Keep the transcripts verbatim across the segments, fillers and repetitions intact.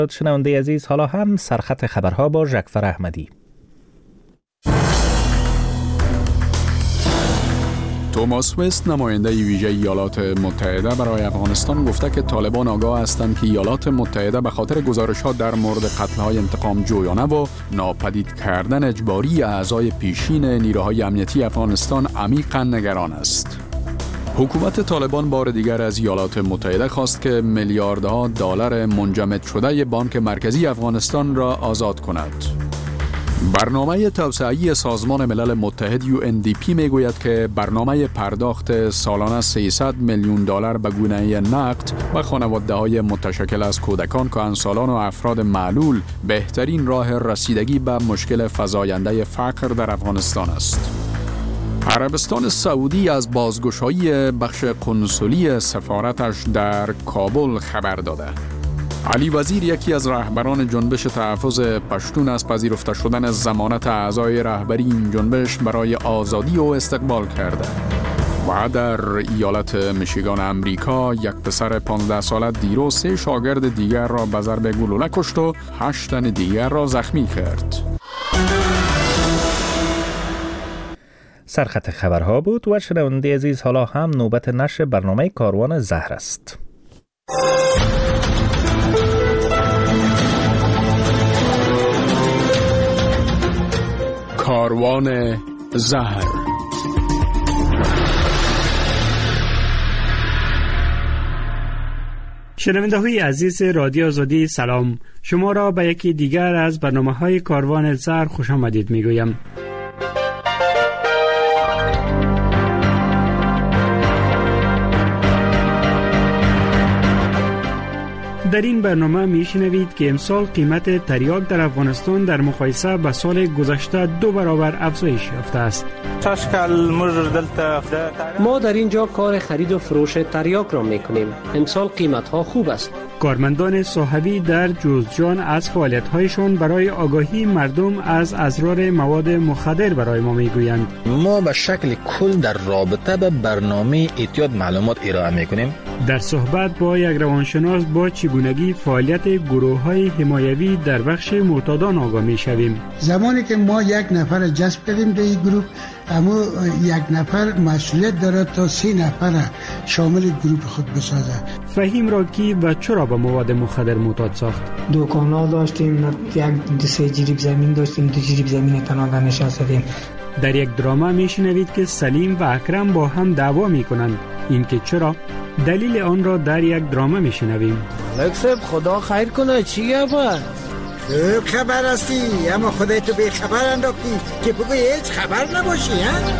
شنونده عزیز، حالا هم سرخط خبرها با ژکفر احمدی. توماس وست، نماینده ویژه ایالات متحده برای افغانستان، گفته که طالبان آگاه هستند که ایالات متحده به خاطر گزارش‌ها در مورد قتل‌های انتقام جویانه و ناپدید کردن اجباری اعضای پیشین نیروهای امنیتی افغانستان عمیقاً نگران است. حکومت طالبان بار دیگر از ایالات متحده خواست که میلیاردها دلار منجمد شده بانک مرکزی افغانستان را آزاد کند. برنامه توسعه‌ای سازمان ملل متحد یو ان دی پی میگوید که برنامه پرداخت سالانه سیصد میلیون دلار به گونه نقد به خانواده‌های متشکل از کودکان، کهنسالان و افراد معلول بهترین راه رسیدگی به مشکل فزاینده فقر در افغانستان است. عربستان سعودی از بازگشایی بخش قنسولی سفارتش در کابل خبر داده. علی وزیر، یکی از رهبران جنبش تحفظ پشتون، از پذیرفته شدن ضمانت اعضای رهبری این جنبش برای آزادی او استقبال کرده. و در ایالت میشیگان امریکا، یک پسر پانزده ساله دیروز سه شاگرد دیگر را به ضرب گلوله کشت و هشت تن دیگر را زخمی کرد. سرخط خبرها بود و شنونده عزیز، حالا هم نوبت نشر برنامه کاروان زهر است. کاروان زهر. شنونده های عزیز رادیو آزادی، سلام. شما را به یکی دیگر از برنامه های کاروان زهر خوش آمدید می گویم. در این برنامه می شنوید که امسال قیمت تریاک در افغانستان در مقایسه با سال گذشته دو برابر افزایش یافته است. ما در اینجا کار خرید و فروش تریاک را می کنیم. امسال قیمت ها خوب است. کارمندان صاحبی در جوزجان از فعالیت هایشان برای آگاهی مردم از اضرار مواد مخدر برای ما می گویند. ما به شکل کل در رابطه به برنامه اعتیاد معلومات ارائه می کنیم. در صحبت با یک روانشناس با چگونگی فعالیت گروه‌های حمایوی در بخش معتادان آگاه می‌شویم. زمانی که ما یک نفر جذب کردیم در این گروه، اما یک نفر مسئولیت داره تا سی نفر شامل گروه خود بسازه. فهیم را کی و چرا به مواد مخدر معتاد ساخت؟ دکانا داشتیم، یک دو سه جریب زمین داشتیم، دو جریب زمین تنها نشستیم. در یک دراما میشنوید که سلیم و اکرم با هم دعوا میکنند. این که چرا؟ دلیل آن را در یک دراما میشنویم. لکسب خدا خیر کنه، چی گفت؟ خوب خبر هستی، اما خودت تو به خبر انداختی که بگوی هیچ خبر نباشی. ها؟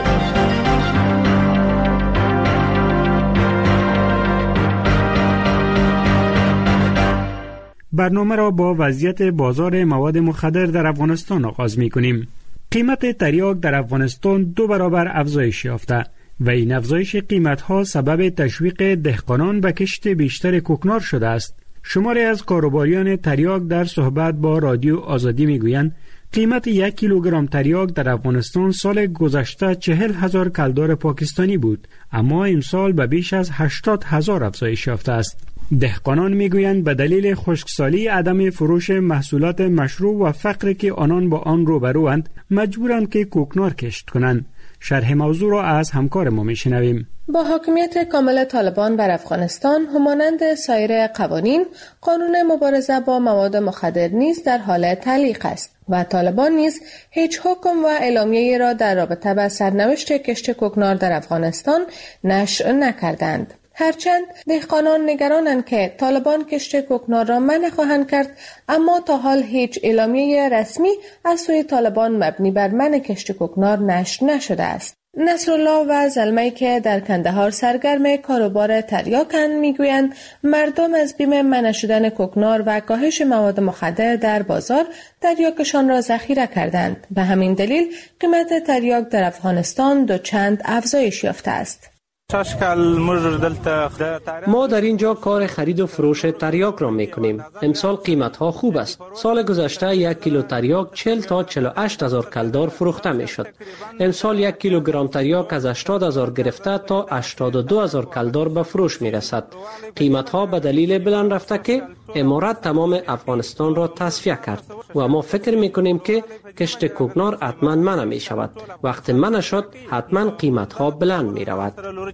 برنامه را با وضعیت بازار مواد مخدر در افغانستان آغاز می کنیم. قیمت تریاک در افغانستان دو برابر افزایش یافته و این افزایش قیمت‌ها سبب تشویق دهقانان به کشت بیشتر کوکنار شده است. شماری از کاروباریان تریاک در صحبت با رادیو آزادی میگویند قیمت یک کیلوگرم تریاک در افغانستان سال گذشته چهل هزار کلدار پاکستانی بود، اما امسال به بیش از هشتاد هزار افزایش یافته است. دهقانان میگویند به دلیل خشکسالی، عدم فروش محصولات مشروع و فقری که آنان با آن روبروند، مجبورند که کوکنار کشت کنند. شرح موضوع را از همکار ما میشنویم. با حاکمیت کامل طالبان بر افغانستان، همانند سایر قوانین، قانون مبارزه با مواد مخدر نیز در حال تعلیق است و طالبان نیز هیچ حکم و اعلامیه‌ای را در رابطه با سرنوشت کشت کوکنار در افغانستان نشر نکردند. هرچند دهقانان نگرانند که طالبان کشت کوکنار را منع خواهند کرد، اما تا حال هیچ اعلامیه رسمی از سوی طالبان مبنی بر منع کشت کوکنار نشر نشده است. نصرالله و زلمه‌ای که در کندهار سرگرم کاروبار تریاکند میگویند مردم از بیم منع شدن کوکنار و کاهش مواد مخدر در بازار تریاکشان را ذخیره کردند. به همین دلیل قیمت تریاک در افغانستان دو چند افزایش یافته است. ما در اینجا کار خرید و فروش تریاک را می کنیم. امسال قیمت ها خوب است. سال گذشته یک کیلو تریاک چهل تا چهل و هشت هزار کلدار فروخته می شد. امسال یک کیلوگرم تریاک از هشتاد هزار گرفته تا هشتاد و دو هزار کلدار به فروش می رسد. قیمت ها به دلیل بلند رفته که امارات تمام افغانستان را تصفیه کرد و ما فکر می کنیم که کشت کوکنار حتما منع می شود. وقتی منع شد حتما قیمت ها بلند می رود.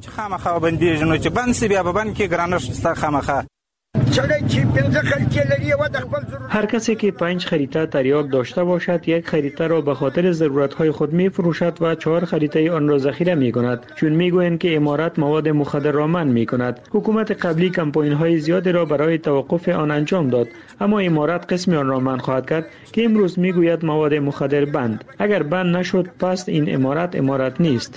هر کسی که پنج خریطه تریاک داشته باشد یک خریطه را به خاطر ضرورت‌های خود می فروشد و چهار خریطه آن را ذخیره می کند، چون می گویند که امارات مواد مخدر را منع می کند. حکومت قبلی کمپاین های زیادی را برای توقف آن انجام داد، اما امارات قسم آن را منع خواهد کرد که امروز می گوید مواد مخدر بند. اگر بند نشد پس این امارات امارات نیست.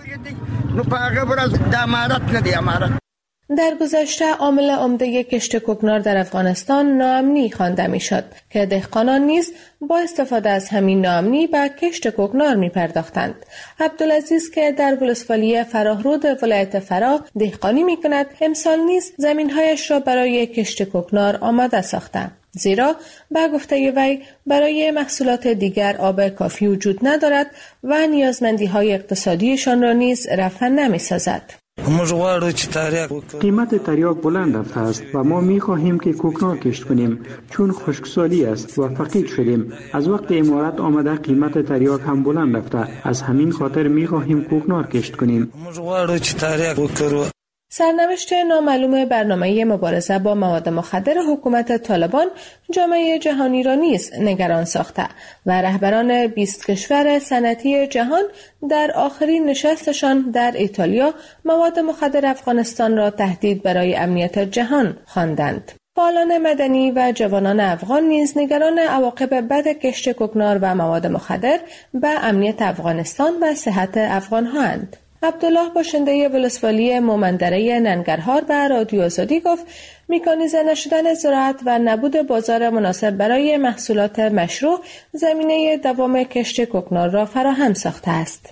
در گذشته عامل عمده کشت کوکنار در افغانستان ناامنی خوانده میشد که دهقانان نیز با استفاده از همین ناامنی به کشت کوکنار می پرداختند. عبدالعزیز که در ولسوالی فراهرود ولایت فرا دهقانی می کند، امسال نیز زمینهایش را برای کشت کوکنار آماده ساخته، زیرا به گفته وی برای محصولات دیگر آب کافی وجود ندارد و نیازمندی های اقتصادیشان را نیز رفع نمی سازد. قیمت تریاک بلند رفته است و ما می خواهیم که کوکنار کشت کنیم، چون خشکسالی است و فقیر شدیم. از وقت امارات آمده قیمت تریاک هم بلند رفته، از همین خاطر می خواهیم کوکنار کشت کنیم. سرنوشت نامعلوم برنامه مبارزه با مواد مخدر حکومت طالبان جامعه جهانی را نیز نگران ساخته و رهبران بیست کشور صنعتی جهان در آخرین نشستشان در ایتالیا مواد مخدر افغانستان را تهدید برای امنیت جهان خواندند. فعالان مدنی و جوانان افغان نیز نگران عواقب بد کشت کوکنار و مواد مخدر به امنیت افغانستان و صحت افغان‌هاند. عبدالله باشنده ولسوالی مومندره ننگرهار به رادیو آزادی گفت میکانیزه نشدن زراعت و نبود بازار مناسب برای محصولات مشروع زمینه دوام کشت کوکنار را فراهم ساخته است.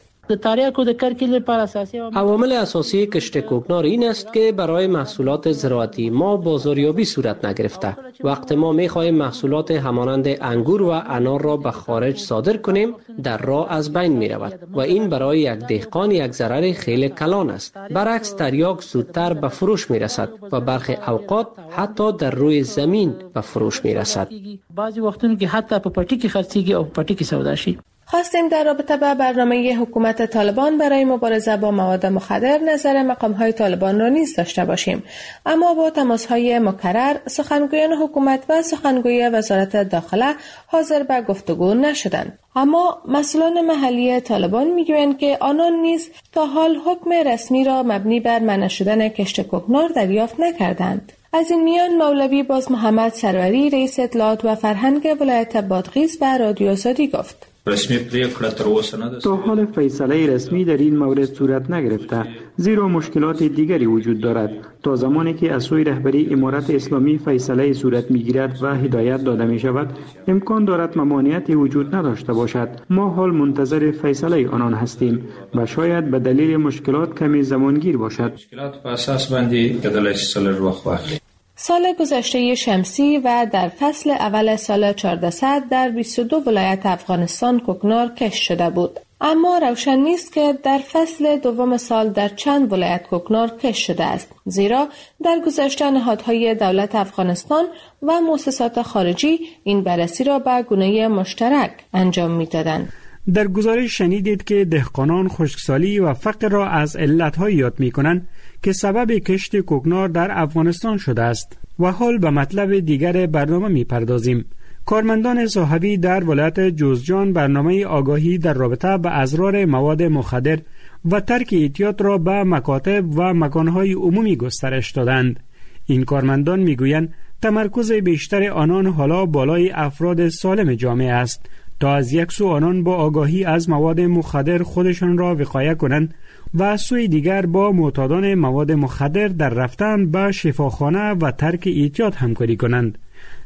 عوامل اساسی کشت کوکنار این است که برای محصولات زراعتی ما بازاریابی صورت نگرفته. وقتی ما می‌خواهیم محصولات همانند انگور و انار را به خارج صادر کنیم، در راه از بین می‌رود و این برای یک دهقان یک ضرر خیلی کلان است. برعکس تریاک زودتر به فروش می‌رسد و برخی اوقات حتی در روی زمین به فروش می‌رسد. بعضی وقتونه که حتی په پټی کې خرڅيږي او پټی کې سودا شي. خواستیم در رابطه با برنامه حکومت طالبان برای مبارزه با مواد مخدر نظر مقام‌های طالبان را نیز داشته باشیم، اما با تماس‌های مکرر سخنگویان حکومت و سخنگوی وزارت داخله حاضر به گفتگو نشدند. اما مسئولان محلی طالبان می‌گویند که آنان نیز تا حال حکم رسمی را مبنی بر منع شدن کشت کوکنار دریافت نکردند. از این میان مولوی باز محمد سروری رئیس اطلاعات و فرهنگ ولایت بادغیس به رادیو آزادی گفت رسمی پریکړه تر اوسه نه ده. تا حال فیصله رسمی در این مورد صورت نگرفته، زیرا مشکلات دیگری وجود دارد. تا زمانی که از سوی رهبری امارت اسلامی فیصله صورت میگیرد و هدایت داده می شود، امکان دارد ممانعتی وجود نداشته باشد. ما حال منتظر فیصله آنان هستیم و شاید به دلیل مشکلات کمی زمانگیر باشد. مشکلات په اساس باندې کېدلای شي سلر وخت واخلي. سال گذشته شمسی و در فصل اول سال چهاردهصد در بیست و دو ولایت افغانستان کوکنار کشت شده بود. اما روشن نیست که در فصل دوم سال در چند ولایت کوکنار کشت شده است، زیرا در گذشته نهادهای دولت افغانستان و مؤسسات خارجی این بررسی را به گونه مشترک انجام می‌دادند. در گزارش شنیدید که دهقانان خشکسالی و فقر را از علت‌های یاد می‌کنند که سبب کشت کوکنار در افغانستان شده است. و حال به مطلب دیگر برنامه می‌پردازیم. کارمندان صحابی در ولایت جوزجان برنامه آگاهی در رابطه با اضرار مواد مخدر و ترک اعتیاد را به مکاتب و مکانهای عمومی گسترش دادند. این کارمندان میگویند تمرکز بیشتر آنان حالا بالای افراد سالم جامعه است تا از یک سو آنان با آگاهی از مواد مخدر خودشان را وقایه کنند و از سوی دیگر با معتادان مواد مخدر در رفتن به شفاخانه و ترک اعتیاد همکاری کنند.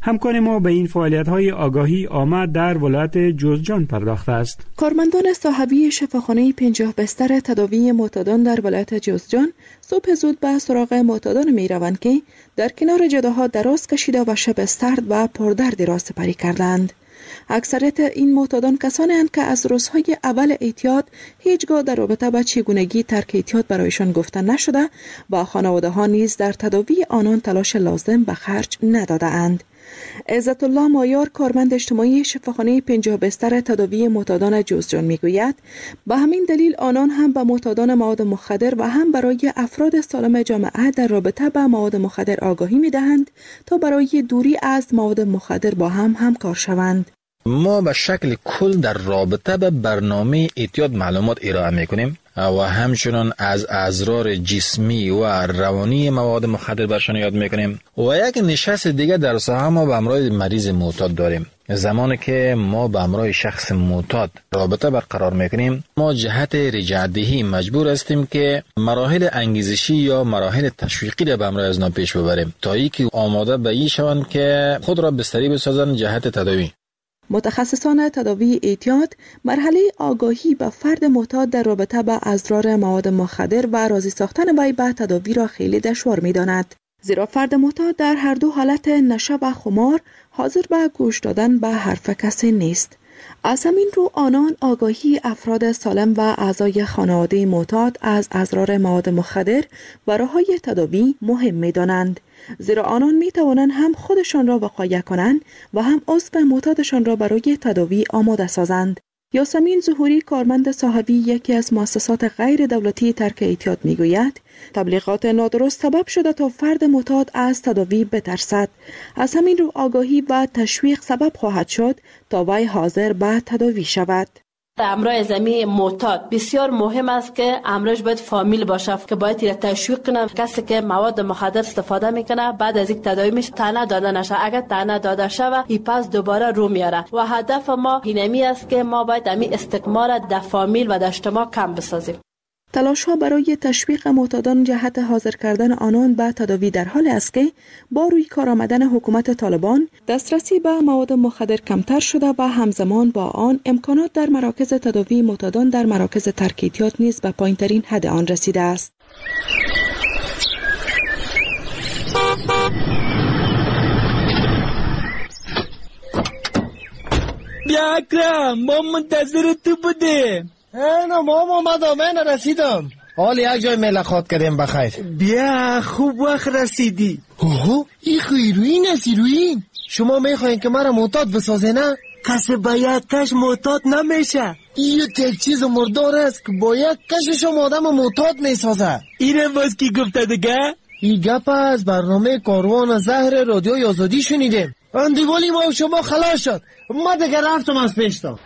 همکار ما به این فعالیت‌های آگاهی آمد در ولایت جوزجان پرداخته است. کارمندان صاحبی شفاخانه پنجاه بستر تداوی معتادان در ولایت جوزجان صبح زود به سراغ معتادان می روند که در کنار جاده‌ها دراز کشیده و شب سرد و پردردی را سپری کردند. اکثریت این معتادان کسانی اند که از روزهای اول اعتیاد هیچگاه در رابطه با چگونگی ترک اعتیاد برایشان گفته نشده و خانواده ها نیز در تداوی آنان تلاش لازم به خرج نداده اند. عزت الله مایار کارمند اجتماعی شفاخانه پنجاه بستر تداوی معتادان جوزجان میگوید به همین دلیل آنان هم به معتادان مواد مخدر و هم برای افراد سالم جامعه در رابطه با مواد مخدر آگاهی میدهند تا برای دوری از مواد مخدر با هم همکار شوند. ما به شکل کل در رابطه به برنامه اعتیاد معلومات ارائه میکنیم و همچنان از اضرار جسمی و روانی مواد مخدر برشان یاد میکنیم و یک نشست دیگه در ساحه ما به همراه مریض معتاد داریم. زمانی که ما به همراه شخص معتاد رابطه برقرار میکنیم ما جهت رجعت‌دهی مجبور هستیم که مراحل انگیزشی یا مراحل تشویقی را به همراه از اینا پیش ببریم تا اینکه آماده به این شوند که خود را بستری بسازند جهت تداوی. متخصصان تداوی اعتیاد مرحله آگاهی به فرد معتاد در رابطه با اضرار مواد مخدر و راضی ساختن وی به تداوی را خیلی دشوار می‌داند، زیرا فرد معتاد در هر دو حالت نشه و خمار حاضر به گوش دادن به حرف کسی نیست. از همین رو آنان آگاهی افراد سالم و اعضای خانواده معتاد از اضرار مواد مخدر و راه‌های تداوی مهم می‌دانند، زیرا آنان می توانند هم خودشان را وقایع کنند و هم عضو معتادشان را برای تداوی آماده سازند. یاسمین ظهوری کارمند صاحبی یکی از مؤسسات غیر دولتی ترک اعتیاد می گوید تبلیغات نادرست سبب شده تا فرد معتاد از تداوی بترسد. از همین رو آگاهی و تشویق سبب خواهد شد تا وی حاضر به تداوی شود. امرای زمین معتاد بسیار مهم است که امرش باید فامیل باشه که باید تیر تشویق کنه. کسی که مواد مخدر استفاده میکنه بعد از یک تداوی میشه تنه داده نشه، اگر تنه داده شوه این پس دوباره رو میاره و هدف ما اینمی است که ما باید امی استقمار در فامیل و در اجتماع کم بسازیم. تلاش ها برای تشویق معتادان جهت حاضر کردن آنان به تداوی در حال است که با روی کار آمدن حکومت طالبان دسترسی به مواد مخدر کمتر شده و همزمان با آن امکانات در مراکز تداوی معتادان در مراکز ترک اعتیاد نیز به پایین‌ترین حد آن رسیده است. بیا اکرم، ما منتظر تو بودیم. نه ماما اومدم، من رسیدم. حال یک جای ملاقات کردیم بخیر. بیا خوب وقت رسیدی. اوه این خیروین است ایروین. شما میخواین که مرا معتاد بسازه نه؟ کسی با یک کش معتاد نمیشه. این یک چیز مردار است که با یک کشش هم آدم معتاد میسازه. اینه باز کی گفته دیگه؟ این گپ از برنامه کاروان زهر رادیوی آزادی شنیدیم. اندیوالی ما و شما خلاص شد. ما دیگه رفتم از پیشتا.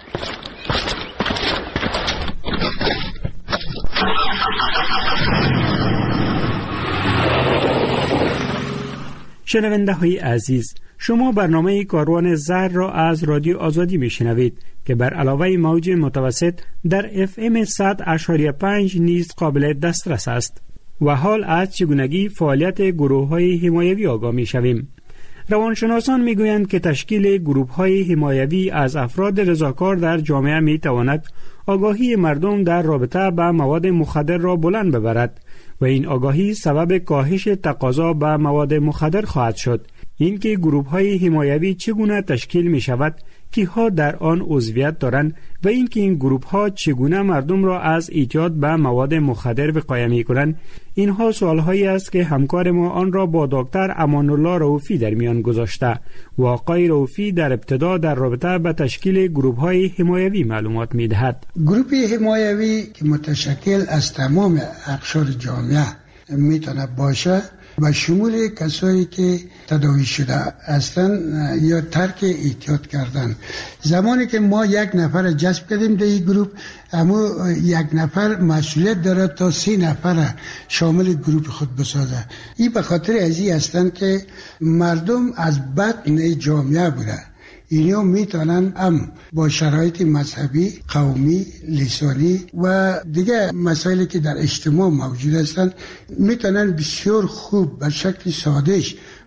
شنونده های عزیز، شما برنامه کاروان زهر را از رادیو آزادی میشنوید که بر علاوه موج متوسط در اف ام صد و پنج نیز قابل دسترس است و حال از چگونگی فعالیت گروه های حمایوی آگاه می شویم. روانشناسان می گویند که تشکیل گروه های حمایوی از افراد رضاکار در جامعه می تواند آگاهی مردم در رابطه با مواد مخدر را بلند ببرد و این آگاهی سبب کاهش تقاضا به مواد مخدر خواهد شد. اینکه گروه‌های حمایوی چگونه تشکیل می شود، کیها در آن عضویت دارند و اینکه این گروه‌ها چگونه مردم را از اعتیاد به مواد مخدر وقایه می‌کنند، اینها سوال‌هایی است که همکار ما آن را با دکتر امان الله رؤوفی در میان گذاشته و آقای رؤوفی در ابتدا در رابطه با تشکیل گروه‌های حمایوی معلومات می‌دهد. گروه حمایوی که متشکل از تمام اقشار جامعه میتونه باشه و شمول کسایی که تداوی شده هستند یا ترک اعتیاد کردن. زمانی که ما یک نفر جذب کردیم در این گروه، اما یک نفر مسئولیت داره تا سی نفر شامل گروه خود بسازه. این به خاطر ازی هستند که مردم از بطن جامعه بوده، اینا میتونن هم با شرایط مذهبی، قومی، لسانی و دیگه مسائلی که در اجتماع موجود هستند میتونن بسیار خوب به شکل سادهش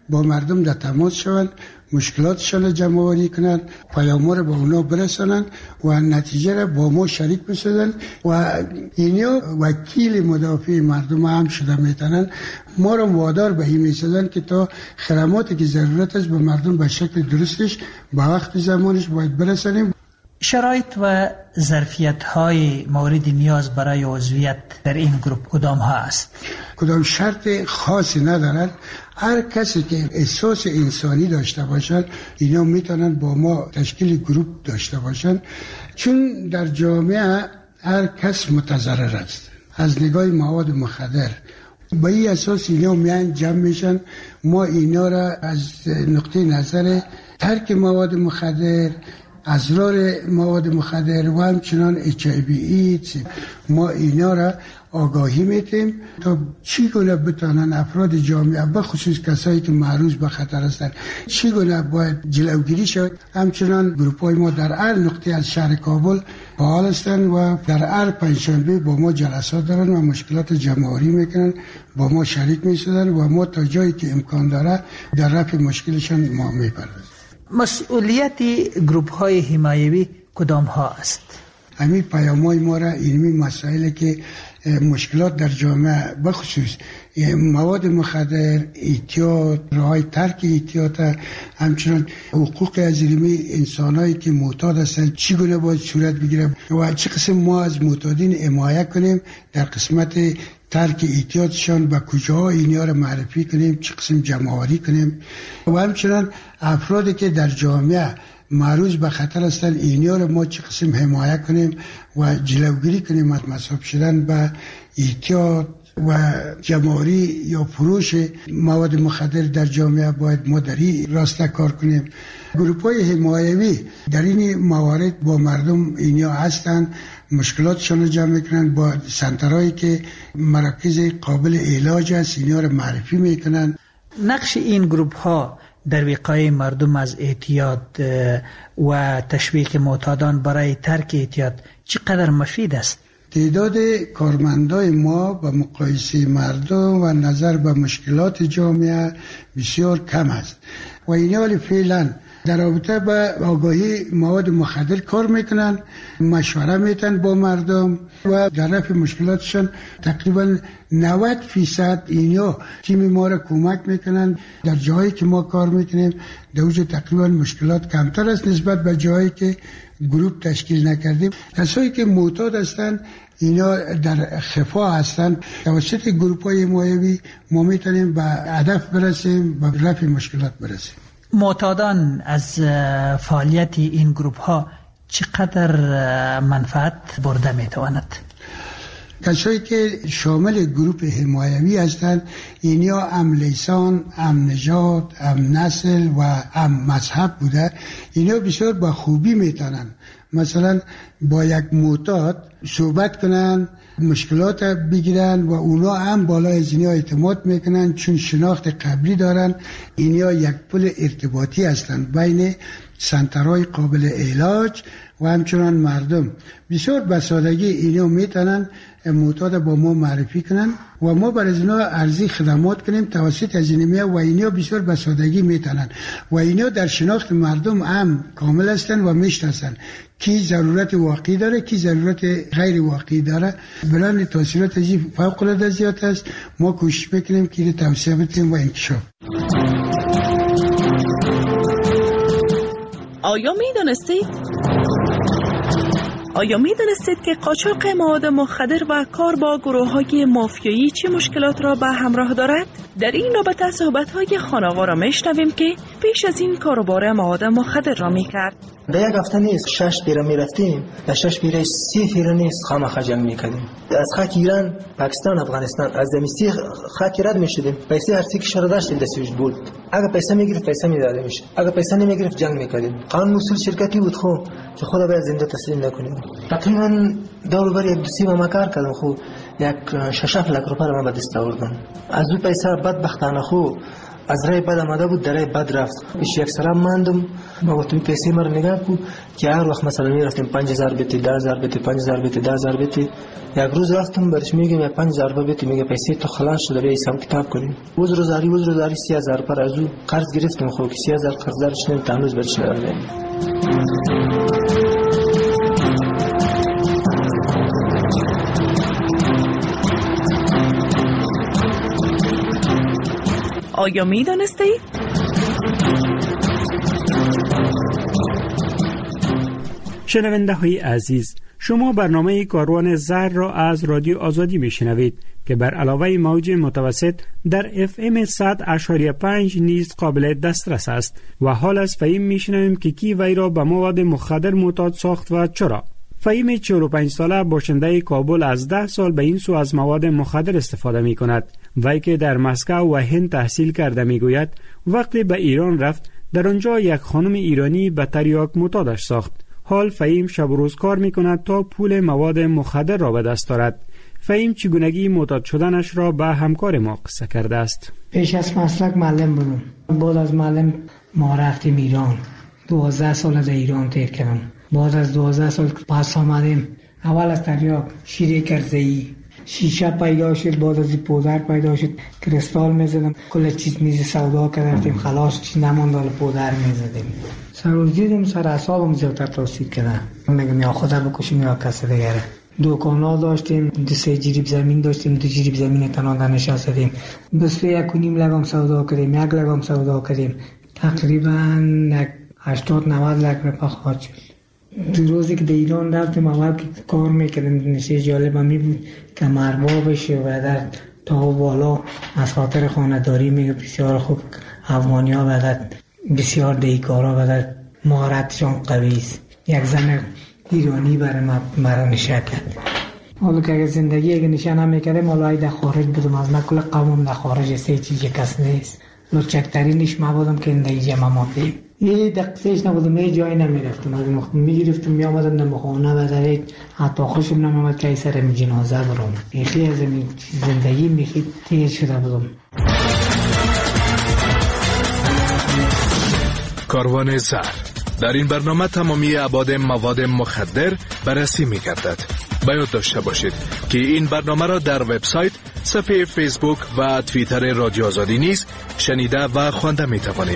با مردم در تماس شوند، مشکلاتشان جمع آوری کنند، پیام‌ها را به اونا برسانند و نتیجه را با ما شریک بسازند و اینا وکیل مدافع مردم هم شده میتونن. ما را وادار به این میسازند که تا خدماتی که ضرورت است به مردم به شکل درستش به وقت زمانش باید برسانیم. شرایط و ظرفیت های مورد نیاز برای عضویت در این گروه کدام ها است؟ کدام شرط خاصی ندارد. هر کسی که احساس انسانی داشته باشند اینا میتونن با ما تشکیل گروه داشته باشند، چون در جامعه هر کس متضرر است از نگاه مواد مخدر. با این اساس اینا میان جمع میشن. ما اینا را از نقطه نظر ترک مواد مخدر، اضرار مواد مخدر و همچنان اچ آی وی ایدز ما اینا را آگاهی میتیم تا چگونه بتانن افراد جامعه به خصوص کسایی که معرض به خطر هستند چگونه باید جلوگیری شود. همچنان گروپ‌های ما در هر نقطه از شهر کابل فعال هستند و در هر پنجشنبه با ما جلسات دارن و مشکلات جمع‌آوری میکنن، با ما شریک میشدن و ما تا جایی که امکان داره در رفع مشکلشان ما میپردازیم. مسئولیت گروپ های حمایوی کدام ها است؟ همین پیام‌های ما را علمی مسائلی که مشکلات در جامعه بخصوص مواد مخدر، اعتیاد، راهی ترک اعتیاد، همچنان حقوق از علمی انسانایی که معتاد هستند چگونه باید صورت بگیره و چه قسم ما از معتادین حمایت کنیم در قسمت ترک اعتیادشان به کجاها اینا را معرفی کنیم، چه قسم جمع‌آوری کنیم و همچنان افرادی که در جامعه معرض به خطر هستند اینا را ما چه قسم حمایت کنیم و جلوگیری کنیم از مصاب شدن به اعتیاد و جمع‌آوری یا فروش مواد مخدر در جامعه. باید ما در این راسته کار کنیم. گروپ‌های حمایوی در این موارد با مردم اینا هستند، مشکلاتشان رو جمع میکنن، با سنترهایی که مراکز قابل علاج است اینا رو معرفی میکنن. نقش این گروپ ها در وقایع مردم از اعتیاد و تشویق معتادان برای ترک اعتیاد چقدر مفید است؟ تعداد کارمندای ما با مقایسه مردم و نظر به مشکلات جامعه بسیار کم است و اینا ولی فعلا در رابطه با آگاهی مواد مخدر کار میکنن، مشوره میتن با مردم و در رفع مشکلاتشان تقریبا نود فیصد اینا تیم ما را کمک میکنن. در جایی که ما کار میکنیم در اونجا تقریبا مشکلات کمتر است نسبت به جایی که گروپ تشکیل نکردیم. کسایی که معتاد هستند اینا در خفا هستند. توسط گروپ‌های حمایوی ما میتونیم به هدف برسیم، به رفع مشکلات برسیم. معتادان از فعالیت این گروپ ها چقدر منفعت برده میتواند؟ کسایی که شامل گروپ حمایوی هستند اینا هم لیسان، هم نژاد، هم نسل و هم مذهب بوده. اینا بسیار با خوبی میتونن مثلا با یک معتاد صحبت کنن، مشکلات بگیرن و اونا هم بالای از اینا اعتماد میکنن چون شناخت قبلی دارن. اینا یک پل ارتباطی هستند بین سنترهای قابل علاج و همچنان مردم. بسیار بسادگی اینا میتونن معتاد با ما معرفی کنن و ما برای اینا عرضی خدمات کنیم توسط از اینمیا و اینا بسیار بسادگی میتونن و اینا در شناخت مردم هم کامل هستن و میشناسن کی ضرورت واقعی داره کی ضرورت غیر واقعی داره. بلند تاثیرات از این فوق العاده زیاد است. ما کوشش میکنیم که اینو توسعه بدیم و انکشاف. آیا میدونستید؟ آیا میدونستید که قاچاق مواد مخدر و کار با گروه‌های مافیایی چه مشکلات را به همراه دارد؟ در این رابطه صحبت‌های خانواده را میشنویم که پیش از این کاروبار مواد مخدر را میکرد. به یک هفته نیست شش پیره میرفتیم، در شش پیره سی پیره نیست خامخا جنگ میکردیم. از خاک ایران، پاکستان، افغانستان از دمیستی خاک رد میشدیم. پیسه هر سی که شده داشتیم دستیش بود. اگه پیسه میگرفت پیسه میداده میشه، اگه پیسه نمیگرفت جنگ میکردیم. قانون اصول شرکتی بود خو که خدا باید زنده تسلیم نکنیم. تقریبا دور بر یک دو سی ما کار کردم خو یک شش هفت لک روپیه ما به دست آوردم. از اون پیسه بدبختانه خو از رای بد آمده بود در رای بد رفت. پیش یک سلام ماندم ما گفتم پیسه مر نگاه کو که هر وقت مثلا میرفتیم پنج هزار بیت ده هزار بیت پنج هزار بیت ده هزار بیت. یک روز رفتم برش میگم یک پنج هزار بیت میگه پیسه تو خلاص شده بیا حساب کتاب کنیم. روز روزاری روز روزاری سه هزار پر از او قرض گرفتم خو که سه هزار قرضش نمیتونم روز برش ندارم. آیا می دانستید؟ شنونده های عزیز، شما برنامه کاروان زهر را از رادیو آزادی می شنوید که بر علاوه موج متوسط در اف ام صد اشاری پنج نیز قابل دسترس است و حال از فهیم می شنویم که کی وی را به مواد مخدر معتاد ساخت و چرا. فهیم چهل و پنج ساله باشنده کابل از ده سال به این سو از مواد مخدر استفاده می کند. وی که در مسکو و هند تحصیل کرده می گوید وقتی به ایران رفت در آنجا یک خانم ایرانی به تریاک معتادش ساخت. حال فهیم شب و روز کار می کند تا پول مواد مخدر را به دست دارد. فهیم چگونگی معتاد شدنش را به همکار ما قصه کرده است. پیش از مسلک معلم بودم. بعد از معلم ما رفتیم ایران. دوازده سال در ایران تیر کردم. بعد از دوازده سال پس آمدیم. اول از تریاک شیر کرزه‌ای شیشه پیدا شد، بعد از پودر پیدا شد، کریستال میزدم، کل چیز میز سودا کردیم، خلاص چیز نماند، حالا پودر میزدیم. سرورجیدم سر اعصابم زیادتر تاثیر کرده. میگم یا خدا بکشیم یا کسی دیگره. دکانا داشتیم، دو سه جریب زمین داشتیم، دو جریب زمین تنها نشستیم. بس یک و نیم لگام سودا کردیم، یک لگام سودا کردیم. تقریبا هشتاد نود لک رفت خواهد شد. دو روزی که در ایران رفتیم اول که کار میکردیم نشه جالب همی بود که مربا بشه و در تا بالا از خاطر خانداری میگه بسیار خوب افغانی ها و بسیار دیکارا و در مهارتشان قوی است. یک زن ایرانی برای مرا نشه کرد. حالا که اگر زندگی اگر نشه نمیکردیم حالا ای در خارج بودم از من کل قوم در خارج سه چیز کس نیست. لچکترینش ما بودم که این دیگه ما ماندیم. یه دقیقش نبودم، یه جایی نمیرفتم، از مخم میگرفتم میامدم در مخانه و در حتی خوشم نمیامد که ای سر می جنازه برام. میخی از زندگی میخی تیر شده بودم. کاروان زهر در این برنامه تمامی ابعاد مواد مخدر بررسی می‌گردد. باید داشته باشید که این برنامه را در وبسایت، صفحه فیسبوک و توییتر رادیو آزادی نیز شنیده و خوانده می‌توانید.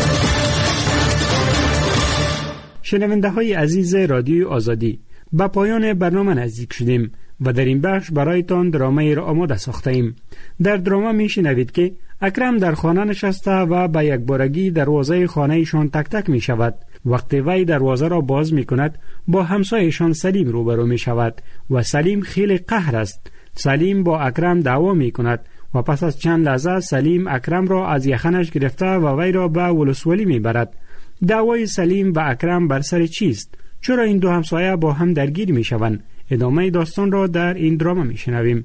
شنونده های عزیز رادیو آزادی، به پایان برنامه نزدیک شدیم و در این بخش برایتان درامه را آماده ساخته ایم. در درامه می شنوید که اکرم در خانه نشسته و به یک بارگی دروازه خانه ایشان تک تک می شود. وقتی وی دروازه را باز می کند با همسایشان سلیم روبرو می شود و سلیم خیلی قهر است. سلیم با اکرم دعوا می کند و پس از چند لحظه سلیم اکرم را از یخنش گرفته و وی را به ولسوالی می برد. دعوای سلیم و اکرم بر سر چیست؟ چرا این دو همسایه با هم درگیر می شوند؟ ادامه داستان را در این دراما می شنویم.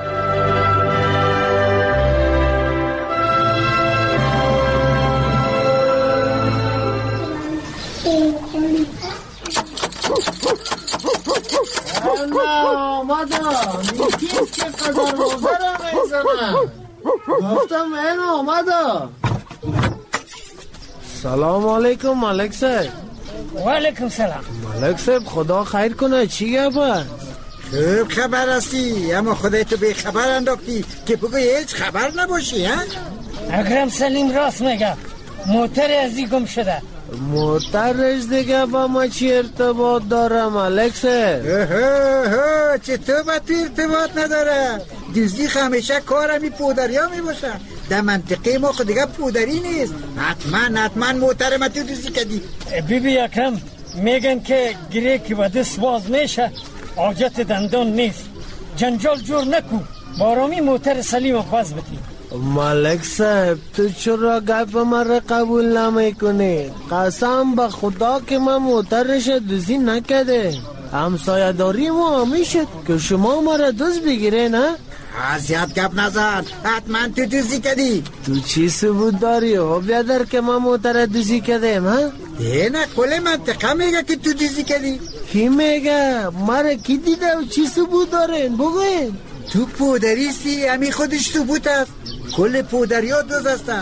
سلام علیکم ملک صاحب. و علیکم سلام. ملک صاحب خدا خیر کنه، چی گفت؟ خوب خبر هستی، اما خودت به خبر انداختی که بگو هیچ خبر نباشی. ها اکرم سلیم راست میگه، موتر از دی گم شده. موترش دیگه با ما چی ارتباط داره ملک صاحب؟ چطور با تو ارتباط نداره؟ دزدی همیشه کارمی پودریا می باشه. در منطقه ما خود دیگه پودری نیست. حتما حتما موتر ما تو دزدی کردی. بی بی اکرم میگن که گره که با دست باز میشه حاجت دندان نیست. جنجال جور نکو، بارامی موتر سلیم باز بتی. ملک صاحب تو چرا گپ مرا قبول نمی کنی؟ قسم به خدا که من موترش دزدی نکرده. همسایه داری ما میشد که شما مرا دزد بگیره نه؟ ازیاد گپ نزن، حتما تو دزدی کردی. تو چی ثبوت داری و بیادر که من موتر دزدی کردم ها؟ نه کل منطقه میگه که تو دزدی کردی. کی میگه؟ مرا کی دیده و چی ثبوت دارین بگوین. تو پودریستی، همی خودش ثبوت است. کل پودری ها دوز هستن.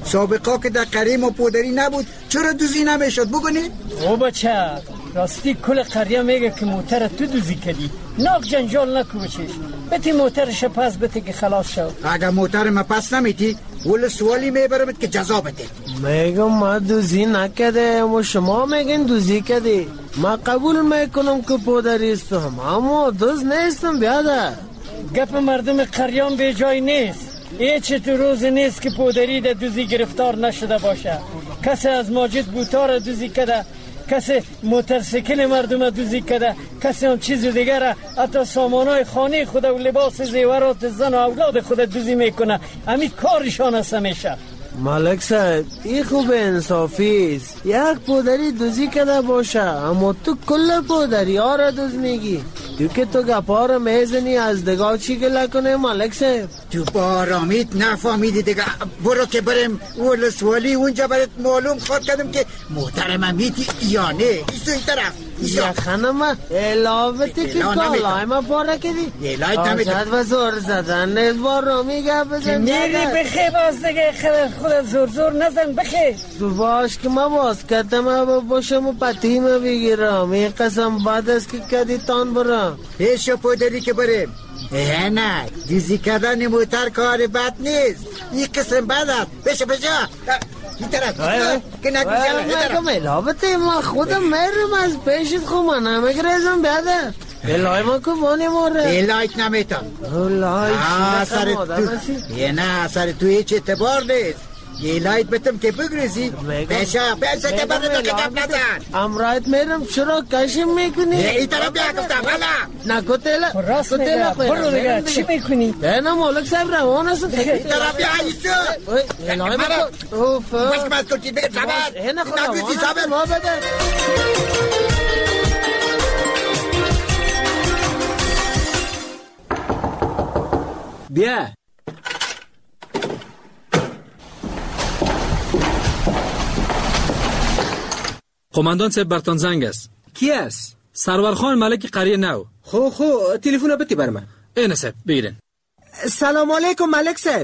سابقا که در قریه ما پودری نبود چرا دوزی نمیشد بگنید؟ او بچه راستی کل قریه میگه که موتر تو دوزی کردی. ناک جنجال نکو بچش بتی موترش پس بتی که خلاص شد. اگر موتر ما پس نمیتی ول سوالی میبرمت که جزا بده. میگم ما دوزی نکده و شما میگین دوزی کردی. ما قبول میکنم که پودری استم اما دوز نیستم بیادر. گپ مردم قریان به جای نیست. هیچ تو روز نیست که پودری در دوزی گرفتار نشده باشه. کسی از ماجد بوتار دوزی کده، کسی موترسیکل مردم دوزی کده، کسی هم چیز دیگر، حتی سامانای خانه خود و لباس زیورات زن و اولاد خود دوزی میکنه. همین کارشان است همیشه. ملک صاحب این خوب انصافی است. یک پودری دوزی کده باشه اما تو کل پودری ها را دوز میگی. تو که تو گپا را میزنی از دگاه چی گله کنه ملک صاحب؟ تو بارامیت نفهمیدی دیگه. برو که بریم ولسوالی اونجا برات معلوم خواهد کردم که محترم میتی یا نه. ایسو این طرف یا خانم الاوتی که کالای ما پاره کردی آجاد و زور زدن نیز بارامی گپ بزن. میری بخی باز دیگه خود زور زور نزن بخی. تو باش که ما باز کردم باشم و پتیم بگیرم. این قسم بعد است که کدی تان برم پیش پودری که بریم. اه نه دیزی کردن موتر کار بد نیست. این قسم بد است. بشه بشه این طرف که نگو جلو ملابطه ما خودم میرم از پیشت خو من نمیگریزم بیادر. الهی ما که بانی ماره الهیت نمیتم. الهی سر تو یه نه سر تو هیچ اعتبار نیست. یه لایت بتم که بگریزی بشه بشه که برد تو که گفت نزن. امرایت میرم چرا کشم میکنی؟ این طرف بیا گفتم بلا نکو تیلا راست میگه برو دیگه چی میکنی؟ نه مالک صاحب روان است. این طرف بیا ایسو الهی ما اوف باش که مست کنید بگه صبر نگویدی صبر ما بده. بیا قماندان صاحب برتان زنگ است. کی است؟ سرور خان ملک قریه نو. خو خو تلفن بتی بر من. اینه صاحب بگیرین. سلام علیکم ملک صاحب.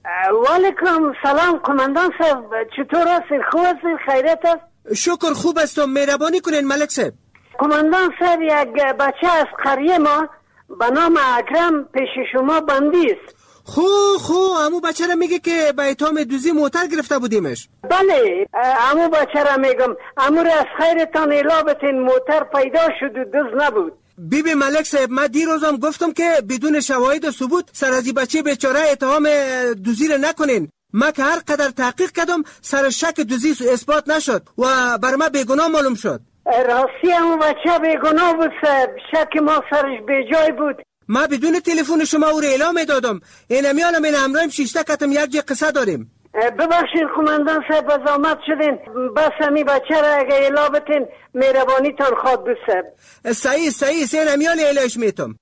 و علیکم سلام قماندان صاحب. چطور هستین؟ خوب هستین؟ خیریت است؟ شکر خوب هستم. مهربانی کنین ملک صاحب. قماندان صاحب یک بچه از قریه ما به نام اکرم پیش شما بندی است. خو خو امو بچه را میگه که به اتهام دوزی موتر گرفته بودیمش. بله امو بچه را میگم. امو را از خیرتان اعلام بتین موتر پیدا شد و دوز نبود. بیبی ملک صاحب من دیروزم گفتم که بدون شواهد و ثبوت سر از بچه بیچاره اتهام دوزی را نکنین. من که هر قدر تحقیق کردم سر شک دوزی اثبات نشد و بر من بیگناه معلوم شد. راستی امو بچه بیگناه بود صاحب. شک ما سرش بیجای بود. ما بدون تلفن شما او را اعلام دادم. این میانم این همراهیم شیشته کتم یک جه قصه داریم. ببخشید قماندان صاحب بزامت شدین. بس همی بچه را اگه اعلام بتین مهربانی تان خواد بود صاحب. صحیح صحیح این میان اعلامش میتم.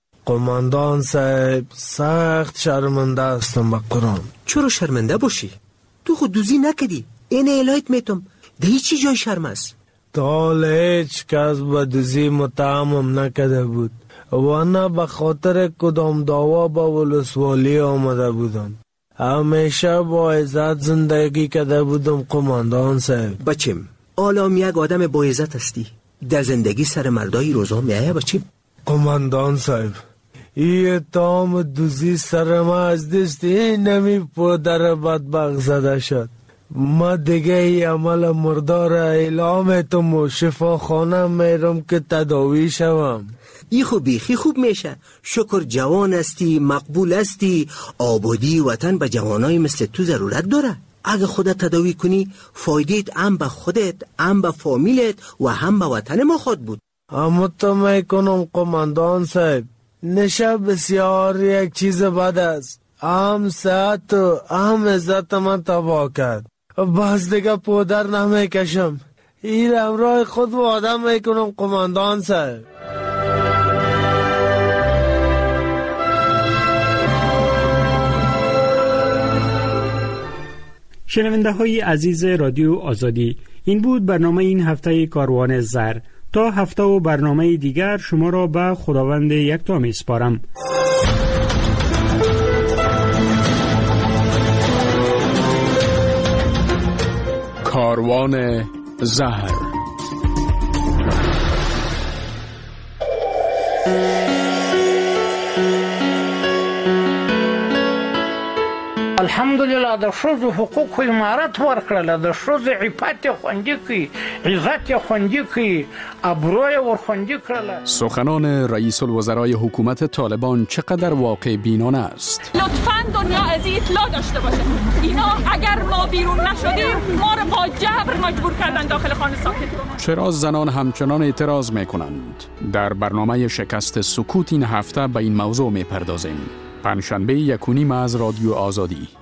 قماندان صاحب سخت شرمنده هستم به قرآن. چرا شرمنده باشی؟ تو خود دوزی نکدی. این اعلامت میتم. ده چی جای شرم است؟ تا هیچ کس به دوزی متهمم نکده بود و نه به خاطر کدام دعوا با ولسوالی آمده بودم. همیشه با عزت زندگی کده بودم قماندان صاحب. بچم آلام یک آدم با عزت هستی. در زندگی سر مردای روزا میایه بچم. قماندان صاحب این اتهام دوزی سر ما از دست این نمی پدر بدبخت زده شد. ما دیگه ای عمل مردار اعلام تم و شفاخانه میرم که تداوی شوم. ای خوب بیخی خوب میشه. شکر جوان استی، مقبول استی. آبادی وطن به جوانای مثل تو ضرورت داره. اگه خودت تداوی کنی فایدهت هم به خودت، هم به فامیلت و هم به وطن ما خود بود. اما تو میکنم قماندان صاحب نشه بسیار یک چیز بد است. هم صحت و هم عزت من تباه کرد. باز دیگه پودر نمیکشم. این امرای خود وعده میکنم قماندان صاحب. شنونده های عزیز رادیو آزادی، این بود برنامه این هفته کاروان زر. تا هفته و برنامه دیگر شما را به خداوند یکتا میسپارم. کاروان زهر. الحمدلله د ښځو حقوق امارت ورکړل، د ښځو عفت خوندي کړي، عزت خوندي کړي، ابروی ور خوندي کړل. سخنان رئیس الوزرای حکومت طالبان چقدر واقع بینانه است؟ لطفاً دنیا از این اطلاع داشته باشه اینا اگر ما بیرون نشدیم ما رو با جبر مجبور کردن داخل خانه ساکت کنن. چرا زنان همچنان اعتراض میکنند؟ در برنامه شکست سکوت این هفته به این موضوع میپردازیم. پنجشنبه یک و نیم از رادیو آزادی.